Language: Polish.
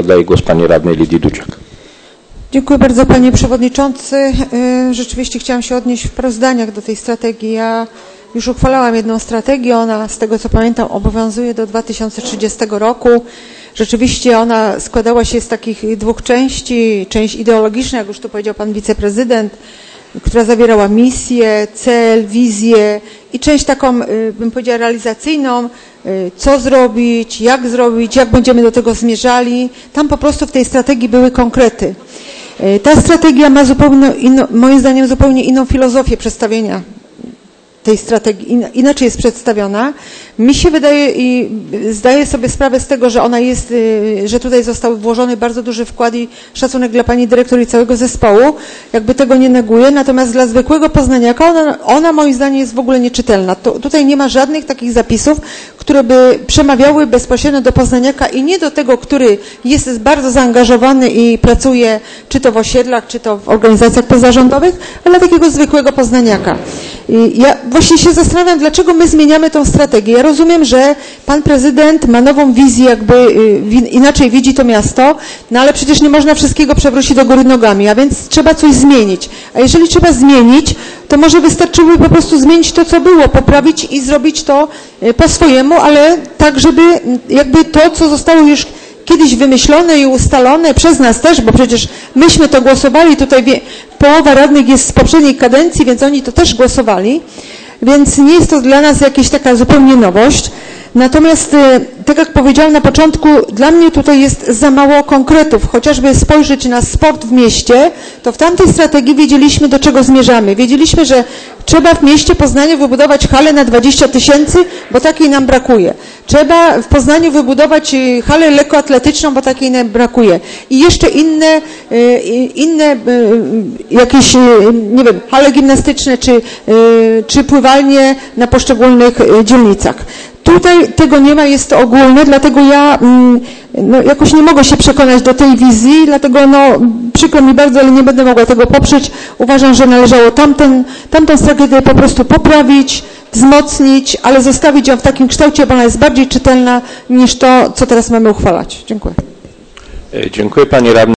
oddaję głos pani radnej Lidii Dudziak. Dziękuję bardzo, panie przewodniczący. Rzeczywiście chciałam się odnieść w paru zdaniach do tej strategii. Ja już uchwalałam jedną strategię, ona z tego co pamiętam obowiązuje do 2030 roku. Rzeczywiście ona składała się z takich dwóch części. Część ideologiczna, jak już tu powiedział pan wiceprezydent, która zawierała misję, cel, wizję i część taką, bym powiedziała, realizacyjną, co zrobić, jak będziemy do tego zmierzali. Tam po prostu w tej strategii były konkrety. Ta strategia ma zupełnie moim zdaniem zupełnie inną filozofię przedstawienia tej strategii, inaczej jest przedstawiona. Mi się wydaje i zdaję sobie sprawę z tego, że ona jest, że tutaj został włożony bardzo duży wkład i szacunek dla pani dyrektor i całego zespołu, jakby tego nie neguję, natomiast dla zwykłego poznaniaka ona moim zdaniem jest w ogóle nieczytelna. Tutaj nie ma żadnych takich zapisów, które by przemawiały bezpośrednio do poznaniaka i nie do tego, który jest bardzo zaangażowany i pracuje czy to w osiedlach, czy to w organizacjach pozarządowych, ale takiego zwykłego poznaniaka. Ja właśnie się zastanawiam, dlaczego my zmieniamy tą strategię. Ja rozumiem, że pan prezydent ma nową wizję, jakby inaczej widzi to miasto, no ale przecież nie można wszystkiego przewrócić do góry nogami, a więc trzeba coś zmienić. A jeżeli trzeba zmienić, to może wystarczyłoby po prostu zmienić to, co było, poprawić i zrobić to po swojemu, ale tak, żeby jakby to, co zostało już kiedyś wymyślone i ustalone przez nas też, bo przecież myśmy to głosowali, tutaj połowa radnych jest z poprzedniej kadencji, więc oni to też głosowali, więc nie jest to dla nas jakaś taka zupełnie nowość. Natomiast, tak jak powiedziałam na początku, dla mnie tutaj jest za mało konkretów. Chociażby spojrzeć na sport w mieście, to w tamtej strategii wiedzieliśmy, do czego zmierzamy. Wiedzieliśmy, że trzeba w mieście Poznaniu wybudować halę na 20 000, bo takiej nam brakuje. Trzeba w Poznaniu wybudować halę lekkoatletyczną, bo takiej nam brakuje. I jeszcze inne jakieś, nie wiem, hale gimnastyczne czy pływalnie na poszczególnych dzielnicach. Tutaj tego nie ma, jest to ogólne, dlatego ja jakoś nie mogę się przekonać do tej wizji, dlatego przykro mi bardzo, ale nie będę mogła tego poprzeć. Uważam, że należało tamtą strategię po prostu poprawić, wzmocnić, ale zostawić ją w takim kształcie, bo ona jest bardziej czytelna niż to, co teraz mamy uchwalać. Dziękuję. Dziękuję pani radny.